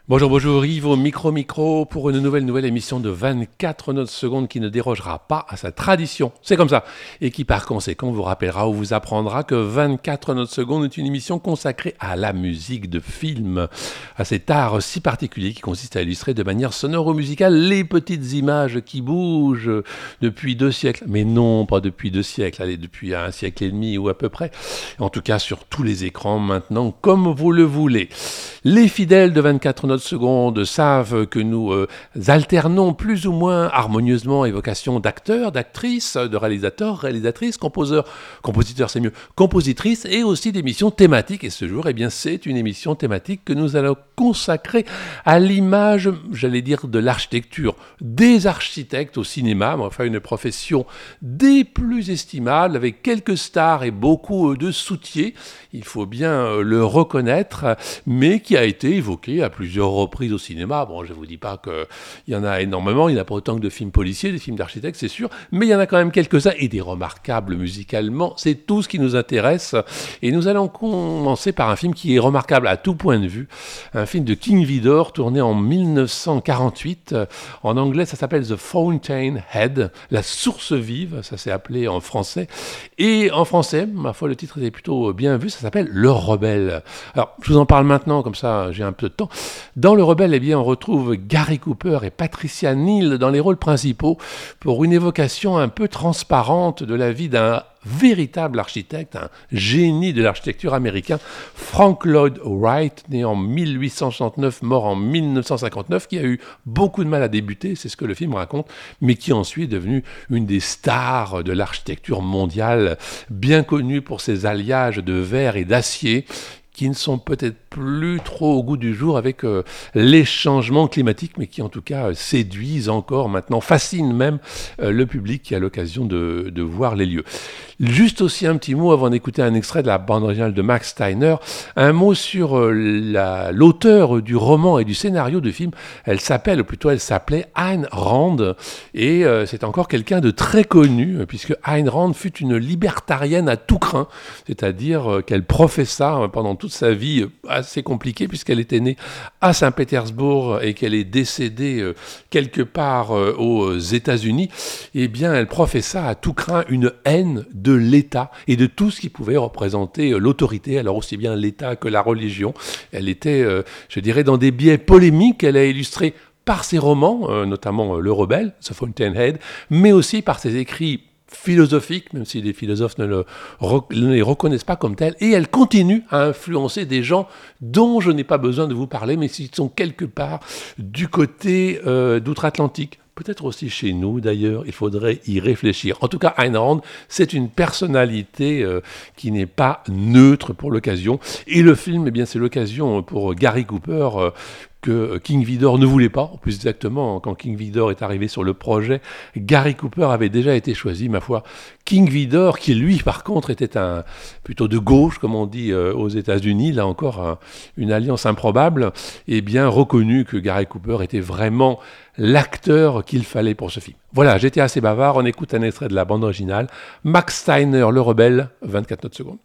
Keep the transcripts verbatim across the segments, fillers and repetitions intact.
Bonjour, bonjour Yves au micro micro pour une nouvelle nouvelle émission de vingt-quatre notes secondes qui ne dérogera pas à sa tradition. C'est comme ça. Et qui par conséquent vous rappellera ou vous apprendra que vingt-quatre notes secondes est une émission consacrée à la musique de film, à cet art si particulier qui consiste à illustrer de manière sonoro-musicale les petites images qui bougent depuis deux siècles. Mais non, pas depuis deux siècles, allez, depuis un siècle et demi ou à peu près. En tout cas sur tous les écrans maintenant, comme vous le voulez. Les fidèles de vingt-quatre notes secondes savent que nous euh, alternons plus ou moins harmonieusement évocation d'acteurs, d'actrices, de réalisateurs, réalisatrices, composeurs, compositeurs c'est mieux, compositrices et aussi d'émissions thématiques. Et ce jour, eh bien, c'est une émission thématique que nous allons consacrer à l'image, j'allais dire, de l'architecture, des architectes au cinéma, mais enfin une profession des plus estimables, avec quelques stars et beaucoup de soutiers, il faut bien le reconnaître, mais qui a été évoqué à plusieurs reprises au cinéma. Bon, je ne vous dis pas qu'il y en a énormément, il n'y en a pas autant que de films policiers, des films d'architectes, c'est sûr, mais il y en a quand même quelques-uns, et des remarquables musicalement, c'est tout ce qui nous intéresse. Et nous allons commencer par un film qui est remarquable à tout point de vue, un film de King Vidor, tourné en dix-neuf cent quarante-huit. En anglais, ça s'appelle The Fountainhead, la source vive, ça s'est appelé en français. Et en français, ma foi, le titre était plutôt bien vu, ça s'appelle Le Rebelle. Alors, je vous en parle maintenant, comme ça, j'ai un peu de temps. Dans Le Rebelle, eh bien, on retrouve Gary Cooper et Patricia Neal dans les rôles principaux pour une évocation un peu transparente de la vie d'un véritable architecte, un génie de l'architecture américain, Frank Lloyd Wright, né en mille huit cent soixante-neuf, mort en mille neuf cent cinquante-neuf, qui a eu beaucoup de mal à débuter, c'est ce que le film raconte, mais qui ensuite est devenu une des stars de l'architecture mondiale, bien connue pour ses alliages de verre et d'acier, qui ne sont peut-être plus trop au goût du jour avec euh, les changements climatiques, mais qui en tout cas euh, séduisent encore maintenant, fascinent même euh, le public qui a l'occasion de, de voir les lieux. Juste aussi un petit mot avant d'écouter un extrait de la bande originale de Max Steiner, un mot sur euh, la, l'auteur du roman et du scénario du film. Elle s'appelle, ou plutôt elle s'appelait Ayn Rand, et euh, c'est encore quelqu'un de très connu, puisque Ayn Rand fut une libertarienne à tout crin, c'est-à-dire euh, qu'elle professa pendant toute sa vie assez compliquée, puisqu'elle était née à Saint-Pétersbourg et qu'elle est décédée euh, quelque part euh, aux États-Unis, eh bien elle professa à tout crin une haine de l'État et de tout ce qui pouvait représenter euh, l'autorité, alors aussi bien l'État que la religion. Elle était, euh, je dirais, dans des biais polémiques. Elle a illustré par ses romans, euh, notamment euh, Le Rebelle, The Fountainhead, mais aussi par ses écrits philosophique, même si les philosophes ne, le, ne les reconnaissent pas comme tels, et elle continue à influencer des gens dont je n'ai pas besoin de vous parler, mais qui sont quelque part du côté euh, d'outre-Atlantique. Peut-être aussi chez nous, d'ailleurs, il faudrait y réfléchir. En tout cas, Ayn Rand, c'est une personnalité euh, qui n'est pas neutre pour l'occasion. Et le film, eh bien, c'est l'occasion pour Gary Cooper euh, que King Vidor ne voulait pas. Plus exactement, quand King Vidor est arrivé sur le projet, Gary Cooper avait déjà été choisi, ma foi. King Vidor, qui lui, par contre, était un plutôt de gauche, comme on dit euh, aux États-Unis, là encore, un, une alliance improbable, et bien reconnu que Gary Cooper était vraiment l'acteur qu'il fallait pour ce film. Voilà, j'étais assez bavard, on écoute un extrait de la bande originale. Max Steiner, Le Rebelle, vingt-quatre notes secondes.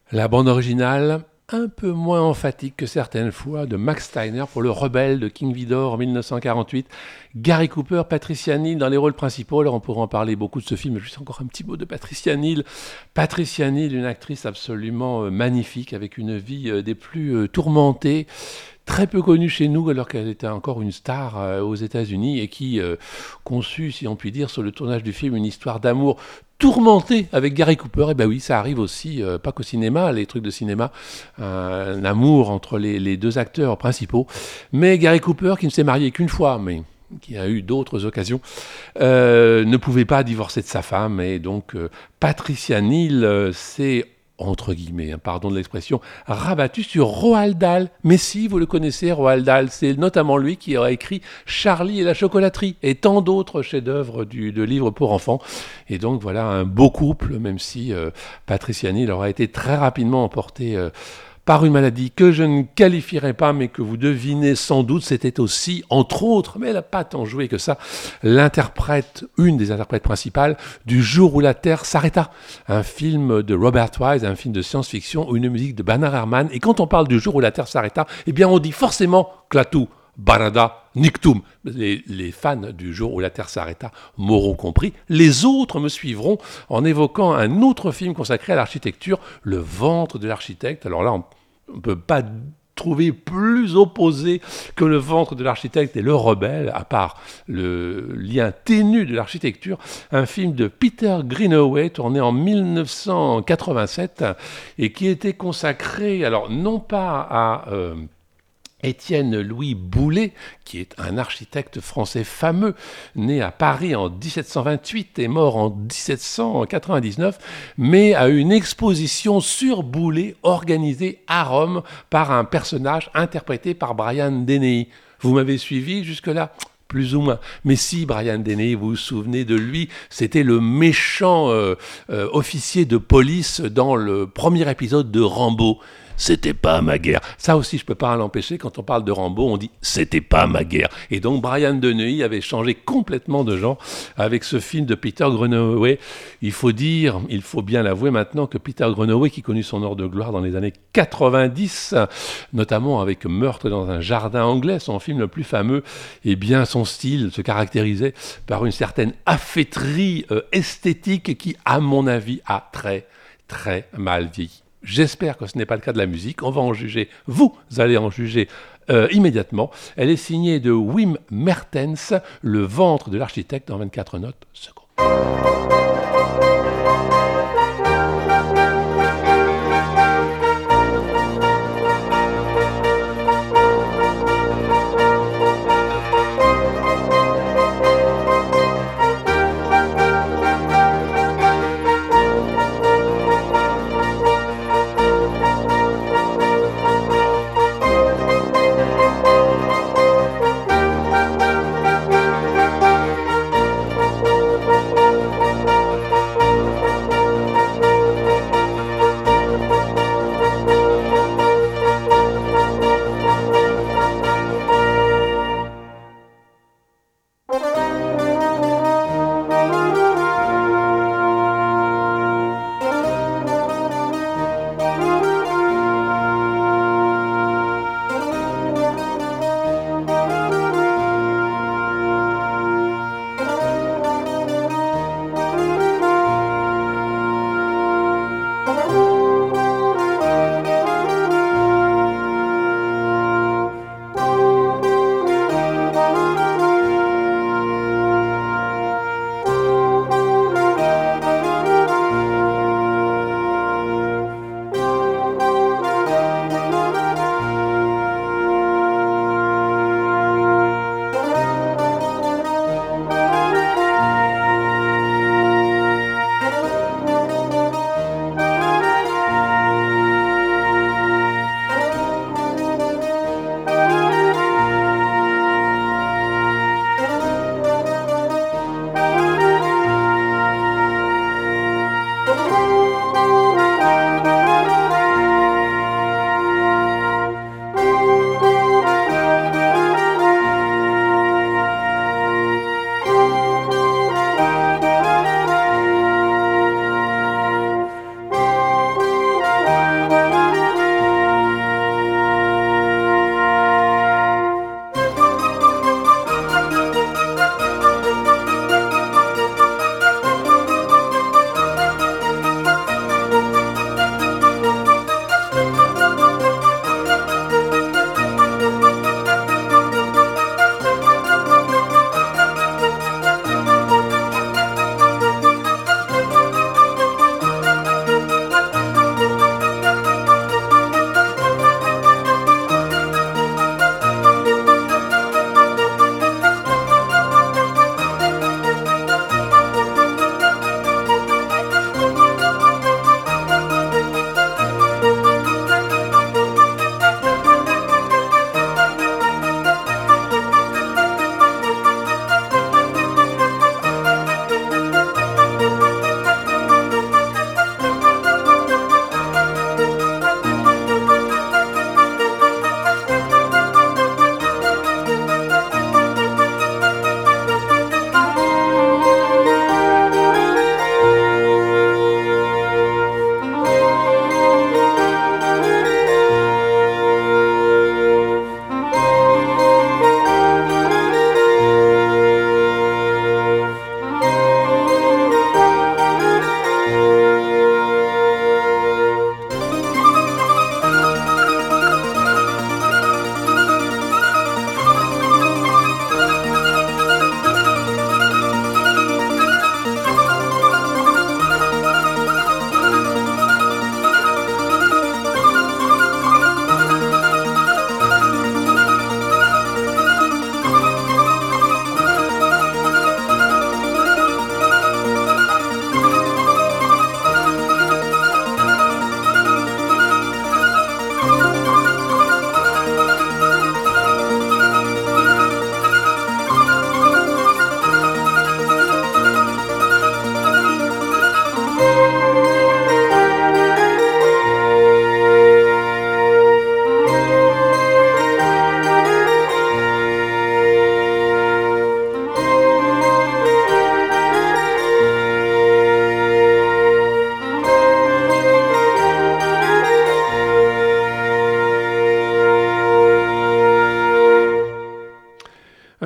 La bande originale, un peu moins emphatique que certaines fois, de Max Steiner pour Le Rebelle de King Vidor en mille neuf cent quarante-huit. Gary Cooper, Patricia Neal dans les rôles principaux. Alors on pourrait en parler beaucoup de ce film, mais juste encore un petit mot de Patricia Neal. Patricia Neal, une actrice absolument euh, magnifique, avec une vie euh, des plus euh, tourmentées, très peu connue chez nous alors qu'elle était encore une star euh, aux États-Unis et qui euh, conçut, si on peut dire, sur le tournage du film une histoire d'amour tourmentée avec Gary Cooper. Et ben oui, ça arrive aussi, euh, pas qu'au cinéma, les trucs de cinéma, un amour entre les, les deux acteurs principaux. Mais Gary Cooper, qui ne s'est marié qu'une fois, mais qui a eu d'autres occasions, euh, ne pouvait pas divorcer de sa femme. Et donc, euh, Patricia Neal euh, s'est entre guillemets, hein, pardon de l'expression, rabattu sur Roald Dahl. Mais si, vous le connaissez, Roald Dahl, c'est notamment lui qui a écrit Charlie et la chocolaterie et tant d'autres chefs-d'œuvre du, de livres pour enfants. Et donc voilà un beau couple, même si euh, Patricia Neal aura été très rapidement emportée euh, par une maladie que je ne qualifierai pas, mais que vous devinez sans doute. C'était aussi, entre autres, mais elle n'a pas tant joué que ça, l'interprète, une des interprètes principales du Jour où la Terre s'arrêta, un film de Robert Wise, un film de science-fiction, une musique de Bernard Herrmann. Et quand on parle du Jour où la Terre s'arrêta, eh bien on dit forcément Klaatu, Barada, Niktum. Les, les fans du Jour où la Terre s'arrêta m'auront compris. Les autres me suivront en évoquant un autre film consacré à l'architecture, Le Ventre de l'architecte. Alors là, on on ne peut pas trouver plus opposé que Le Ventre de l'architecte et Le Rebelle, à part le lien ténu de l'architecture, un film de Peter Greenaway tourné en mille neuf cent quatre-vingt-sept et qui était consacré, alors non pas à euh, Étienne Louis Boullé, qui est un architecte français fameux, né à Paris en dix-sept cent vingt-huit et mort en dix-sept cent quatre-vingt-dix-neuf, mais à une exposition sur Boullé organisée à Rome par un personnage interprété par Brian Dennehy. Vous m'avez suivi jusque-là ? Plus ou moins. Mais si, Brian Dennehy, vous vous souvenez de lui, c'était le méchant euh, euh, officier de police dans le premier épisode de Rambo. C'était pas ma guerre. Ça aussi, je peux pas l'empêcher. Quand on parle de Rambo, on dit c'était pas ma guerre. Et donc, Brian Dennehy avait changé complètement de genre avec ce film de Peter Greenaway. Il faut dire, il faut bien l'avouer maintenant, que Peter Greenaway, qui connut son heure de gloire dans les années quatre-vingt-dix, notamment avec Meurtre dans un jardin anglais, son film le plus fameux, eh bien, son style se caractérisait par une certaine affaîtrie euh, esthétique qui, à mon avis, a très, très mal vieilli. J'espère que ce n'est pas le cas de la musique. On va en juger. Vous allez en juger euh, immédiatement. Elle est signée de Wim Mertens, Le Ventre de l'architecte, en vingt-quatre notes secondes.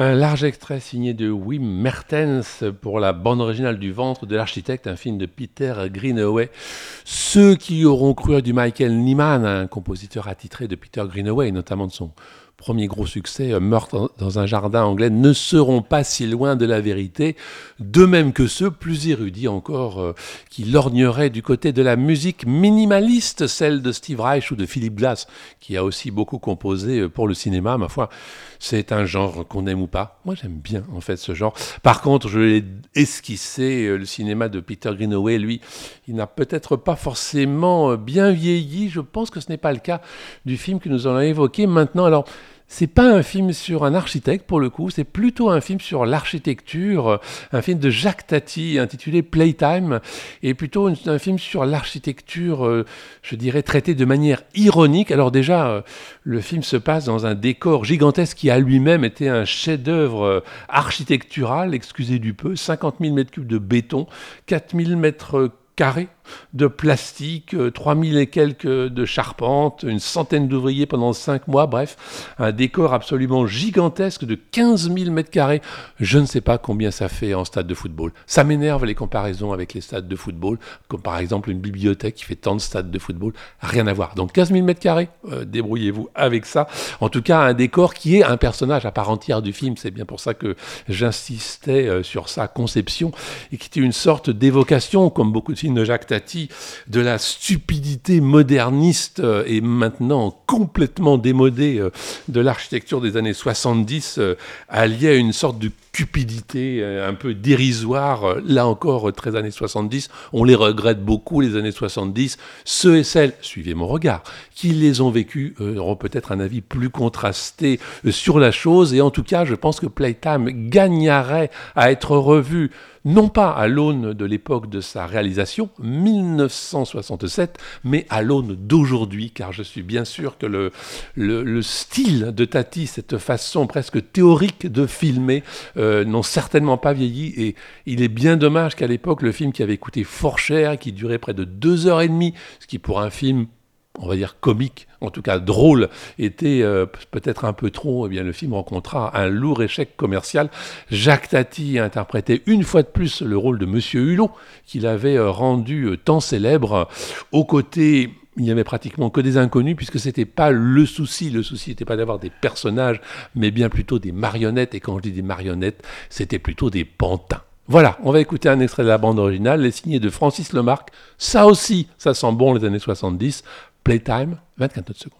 Un large extrait signé de Wim Mertens pour la bande originale du Ventre de l'architecte, un film de Peter Greenaway. Ceux qui auront cru à du Michael Nyman, un compositeur attitré de Peter Greenaway, notamment de son premier gros succès, Meurtre dans un jardin anglais, ne seront pas si loin de la vérité, de même que ceux, plus érudits encore, euh, qui lorgneraient du côté de la musique minimaliste, celle de Steve Reich ou de Philip Glass, qui a aussi beaucoup composé pour le cinéma. Ma foi, c'est un genre qu'on aime ou pas. Moi, j'aime bien, en fait, ce genre. Par contre, je l'ai esquissé, le cinéma de Peter Greenaway, lui, il n'a peut-être pas forcément bien vieilli. Je pense que ce n'est pas le cas du film que nous allons évoquer maintenant. Alors, c'est pas un film sur un architecte, pour le coup, c'est plutôt un film sur l'architecture, un film de Jacques Tati intitulé Playtime, et plutôt un, un film sur l'architecture, euh, je dirais, traité de manière ironique. Alors déjà, euh, le film se passe dans un décor gigantesque qui a lui-même été un chef-d'œuvre euh, architectural, excusez du peu, cinquante mille mètres cubes de béton, quatre mille mètres carrés de plastique, trois mille et quelques de charpente, une centaine d'ouvriers pendant cinq mois, bref, un décor absolument gigantesque de quinze mille mètres carrés. Je ne sais pas combien ça fait en stade de football. Ça m'énerve les comparaisons avec les stades de football, comme par exemple une bibliothèque qui fait tant de stades de football, rien à voir. Donc quinze mille mètres carrés, euh, débrouillez-vous avec ça. En tout cas, un décor qui est un personnage à part entière du film, c'est bien pour ça que j'insistais euh, sur sa conception, et qui était une sorte d'évocation, comme beaucoup de films de Jacques Tati, de la stupidité moderniste euh, et maintenant complètement démodée euh, de l'architecture des années soixante-dix, euh, alliée à une sorte de cupidité euh, un peu dérisoire, euh, là encore euh, très années soixante-dix, on les regrette beaucoup les années soixante-dix, ceux et celles, suivez mon regard, qui les ont vécus euh, auront peut-être un avis plus contrasté euh, sur la chose, et en tout cas je pense que Playtime gagnerait à être revu non pas à l'aune de l'époque de sa réalisation, mille neuf cent soixante-sept, mais à l'aune d'aujourd'hui, car je suis bien sûr que le, le, le style de Tati, cette façon presque théorique de filmer, euh, n'ont certainement pas vieilli, et il est bien dommage qu'à l'époque, le film qui avait coûté fort cher, qui durait près de deux heures et demie, ce qui pour un film, on va dire comique, en tout cas drôle, était euh, peut-être un peu trop, eh bien le film rencontra un lourd échec commercial. Jacques Tati interprétait une fois de plus le rôle de Monsieur Hulot, qu'il avait euh, rendu euh, tant célèbre. Aux côtés, il n'y avait pratiquement que des inconnus, puisque c'était pas le souci. Le souci n'était pas d'avoir des personnages, mais bien plutôt des marionnettes. Et quand je dis des marionnettes, c'était plutôt des pantins. Voilà, on va écouter un extrait de la bande originale, les signés de Francis Lemarque. Ça aussi, ça sent bon les années soixante-dix. Playtime, vingt-quatre secondes.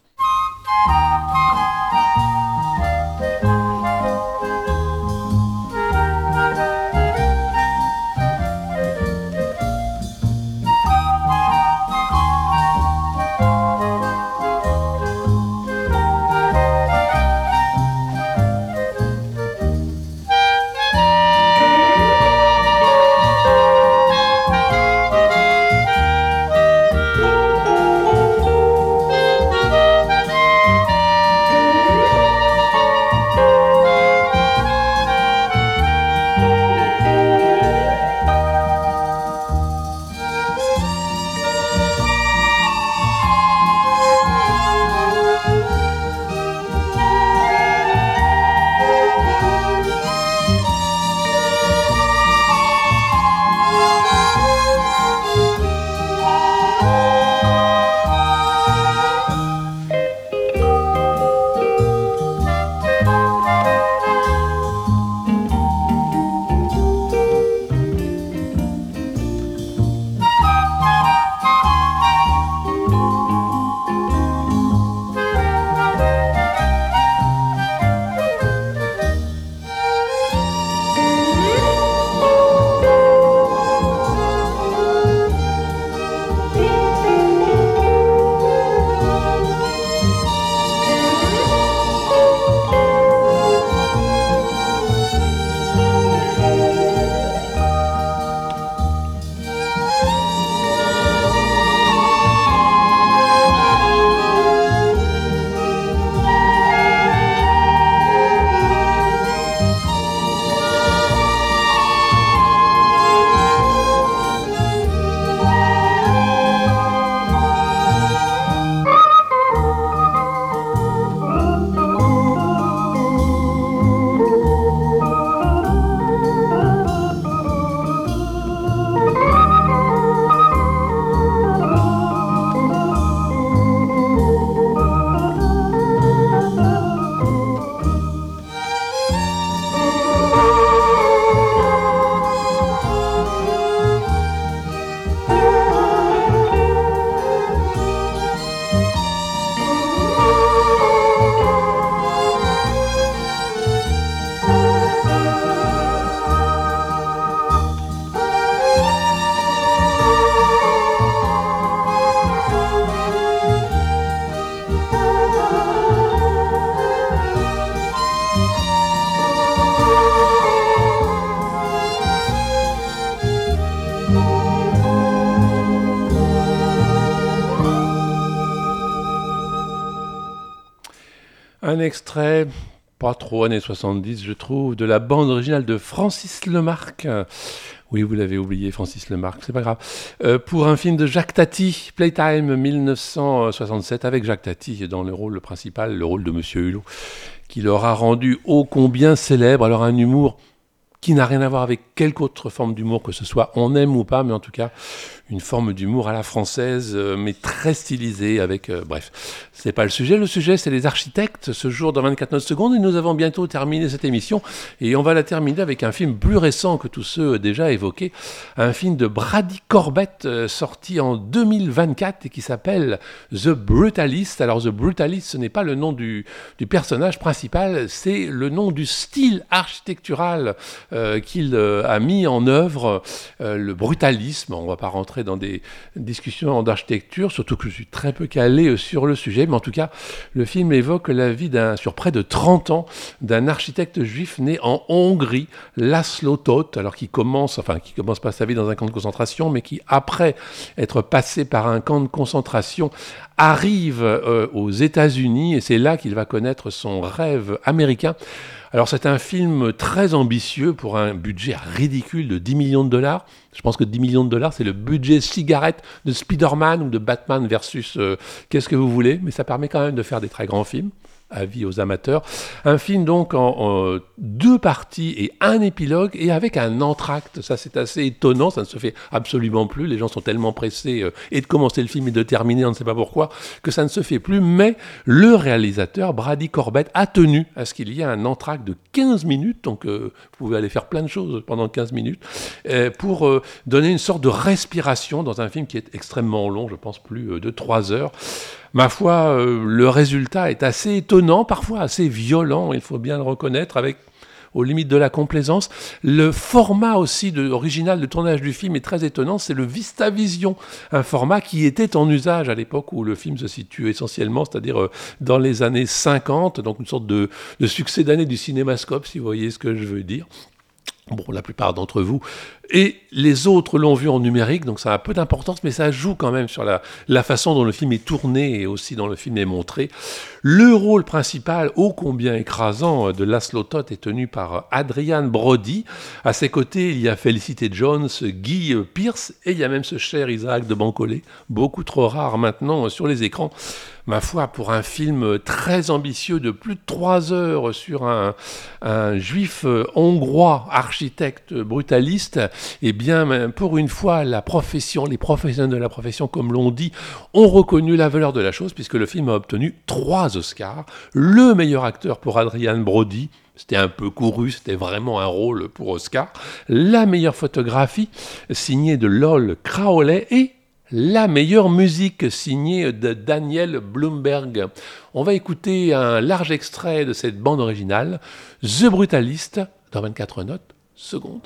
Un extrait, pas trop années soixante-dix, je trouve, de la bande originale de Francis Lemarque. Oui, vous l'avez oublié, Francis Lemarque, c'est pas grave. Euh, pour un film de Jacques Tati, Playtime mille neuf cent soixante-sept, avec Jacques Tati dans le rôle principal, le rôle de Monsieur Hulot, qui l'aura rendu ô combien célèbre. Alors un humour qui n'a rien à voir avec quelque autre forme d'humour que ce soit, on aime ou pas, mais en tout cas, une forme d'humour à la française, euh, mais très stylisée, avec... Euh, bref, c'est pas le sujet. Le sujet, c'est les architectes, ce jour dans vingt-quatre notes secondes, et nous avons bientôt terminé cette émission, et on va la terminer avec un film plus récent que tous ceux déjà évoqués, un film de Brady Corbet, euh, sorti en deux mille vingt-quatre, et qui s'appelle The Brutalist. Alors, The Brutalist, ce n'est pas le nom du, du personnage principal, c'est le nom du style architectural euh, qu'il euh, a mis en œuvre, euh, le brutalisme. On ne va pas rentrer dans des discussions d'architecture, surtout que je suis très peu calé sur le sujet, mais en tout cas, le film évoque la vie d'un, sur près de trente ans, d'un architecte juif né en Hongrie, Laszlo Toth, alors qui commence, enfin, qui commence pas sa vie dans un camp de concentration, mais qui, après être passé par un camp de concentration, arrive euh, aux États-Unis, et c'est là qu'il va connaître son rêve américain. Alors c'est un film très ambitieux pour un budget ridicule de dix millions de dollars. Je pense que dix millions de dollars, c'est le budget cigarette de Spider-Man ou de Batman versus euh, qu'est-ce que vous voulez, mais ça permet quand même de faire des très grands films. Avis aux amateurs. Un film donc en, en deux parties et un épilogue et avec un entracte. Ça, c'est assez étonnant. Ça ne se fait absolument plus. Les gens sont tellement pressés euh, et de commencer le film et de terminer, on ne sait pas pourquoi, que ça ne se fait plus. Mais le réalisateur, Brady Corbet, a tenu à ce qu'il y ait un entracte de quinze minutes. Donc, euh, vous pouvez aller faire plein de choses pendant quinze minutes euh, pour euh, donner une sorte de respiration dans un film qui est extrêmement long, je pense plus euh, de trois heures. Ma foi, euh, le résultat est assez étonnant, parfois assez violent, il faut bien le reconnaître, avec aux limites de la complaisance. Le format aussi de, original de tournage du film est très étonnant, c'est le VistaVision, un format qui était en usage à l'époque où le film se situe essentiellement, c'est-à-dire euh, dans les années cinquante, donc une sorte de, de succès d'année du cinémascope, si vous voyez ce que je veux dire. Bon, la plupart d'entre vous. Et les autres l'ont vu en numérique, donc ça a peu d'importance, mais ça joue quand même sur la, la façon dont le film est tourné et aussi dont le film est montré. Le rôle principal, ô combien écrasant, de Laszlo Toth est tenu par Adrian Brody. À ses côtés, il y a Felicity Jones, Guy Pearce, et il y a même ce cher Isaac de Bancolé, beaucoup trop rare maintenant sur les écrans. Ma foi, pour un film très ambitieux de plus de trois heures sur un, un juif hongrois, architecte brutaliste, eh bien, pour une fois, la profession, les professionnels de la profession, comme l'on dit, ont reconnu la valeur de la chose, puisque le film a obtenu trois Oscars. Le meilleur acteur pour Adrian Brody, c'était un peu couru, c'était vraiment un rôle pour Oscar. La meilleure photographie, signée de Lol Crowley, et la meilleure musique signée de Daniel Blumberg. On va écouter un large extrait de cette bande originale, The Brutalist, dans vingt-quatre notes secondes.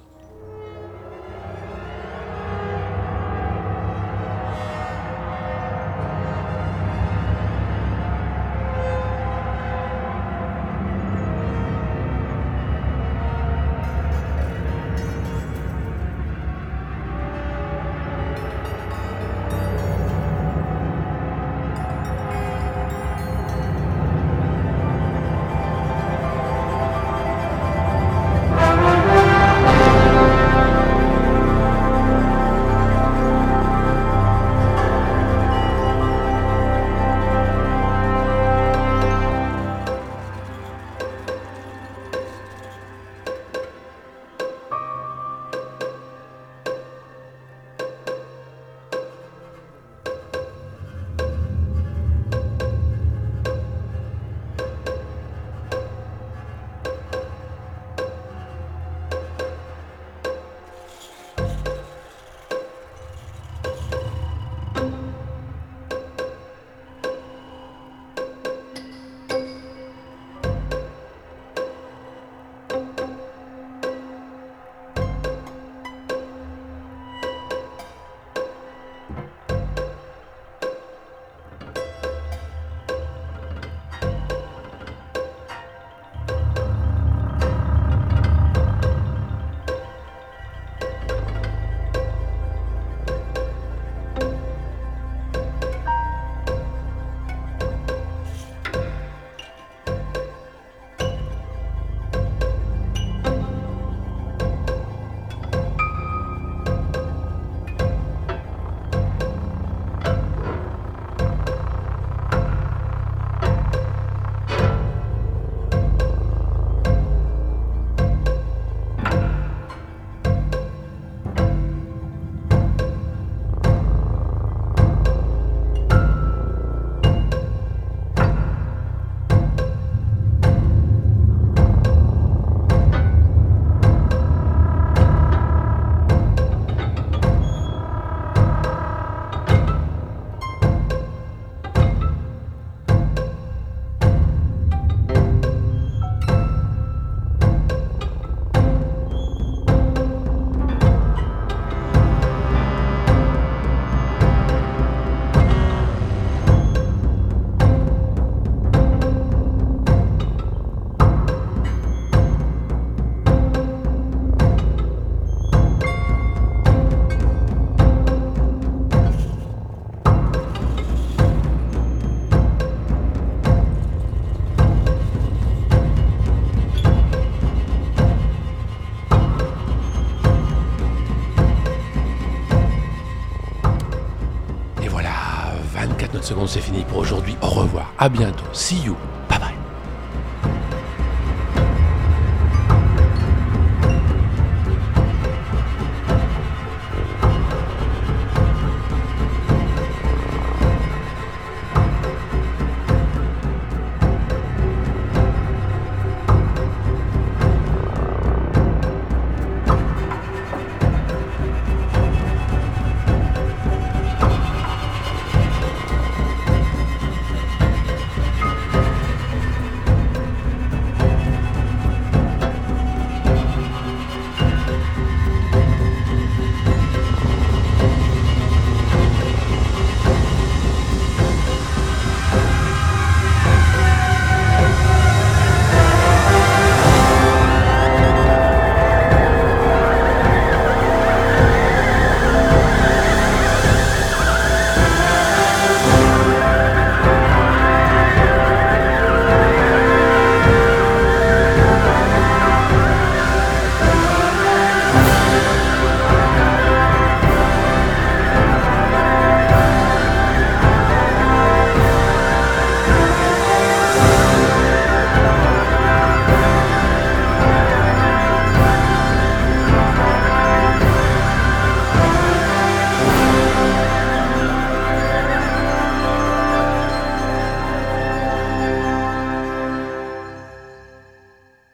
secondes, c'est fini pour aujourd'hui. Au revoir, à bientôt, see you.